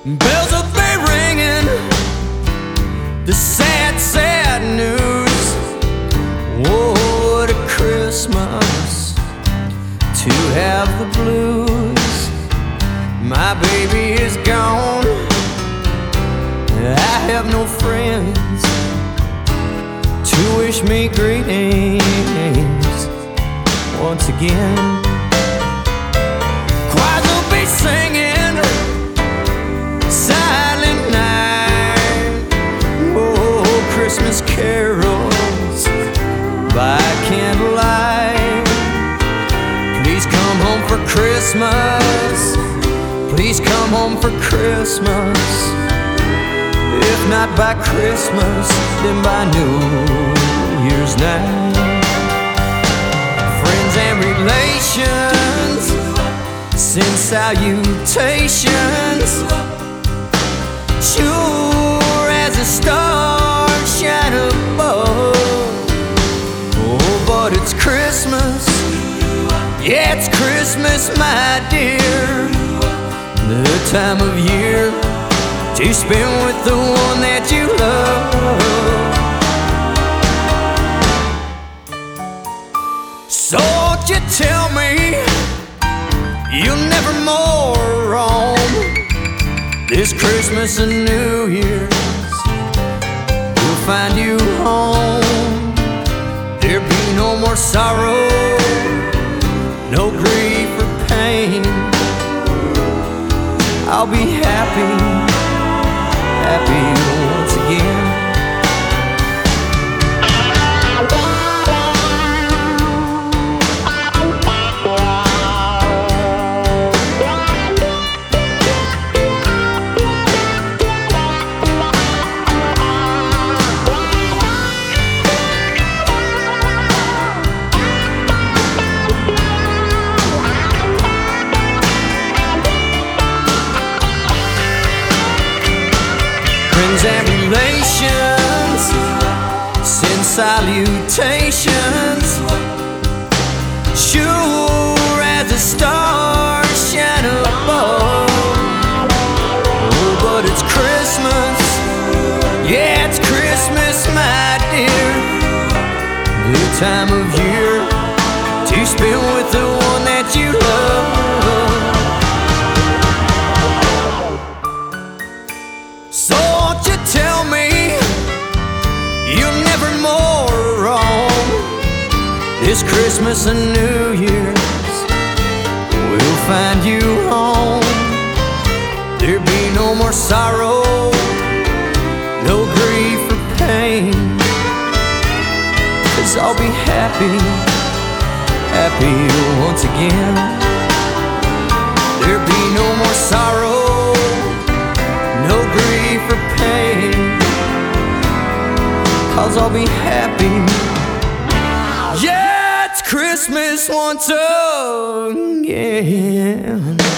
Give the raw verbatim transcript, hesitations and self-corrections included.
Bells will be ringing, the sad, sad news. Oh, what a Christmas to have the blues. My baby is gone, I have no friends to wish me greetings once again. Choirs will be singing Silent Night, oh, Christmas carols by candlelight. Please come home for Christmas, please come home for Christmas. If not by Christmas, then by New Year's night. Friends and relations send salutations, sure as the stars shine above. Oh, but it's Christmas, yeah, it's Christmas, my dear. The time of year to spend with the one that you love. So won't you tell me you'll never more roam this Christmas and New Year's? We'll find you home. There'll be no more sorrow, no grief or pain. I'll be happy, happy once again. Friends and relations send salutations, sure as the stars shine above. Oh, but it's Christmas, yeah, it's Christmas, my dear. The time of year to spend with the one that you love. So won't you tell me you'll never more roam this Christmas and New Year's? We'll find you home. There'll be no more sorrow, no grief or pain. 'Cause I'll be happy, happy once again. There'll be no more sorrow, no grief or pain. 'Cause I'll be happy, yeah, it's Christmas once again.